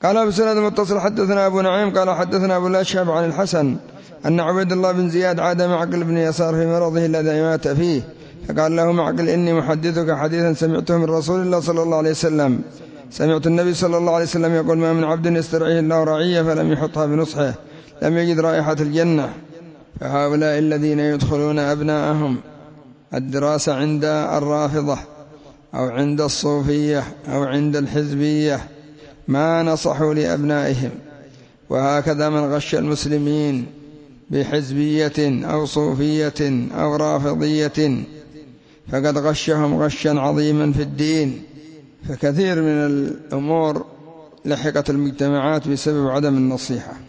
قال أبو سند المتصل حدثنا أبو نعيم قال حدثنا أبو الأشهب عن الحسن أن عبيد الله بن زياد عاد معقل بن يسار في مرضه الذي مات فيه، فقال له معقل إني محدثك حديثا سمعته من رسول الله صلى الله عليه وسلم. سمعت النبي صلى الله عليه وسلم يقول: ما من عبد يسترعيه الله رعية فلم يحطها بنصحه لم يجد رائحة الجنة. فهؤلاء الذين يدخلون أبناءهم الدراسة عند الرافضة أو عند الصوفية أو عند الحزبية ما نصحوا لأبنائهم، وهكذا من غش المسلمين بحزبية أو صوفية أو رافضية فقد غشهم غشا عظيما في الدين. فكثير من الأمور لحقت المجتمعات بسبب عدم النصيحة.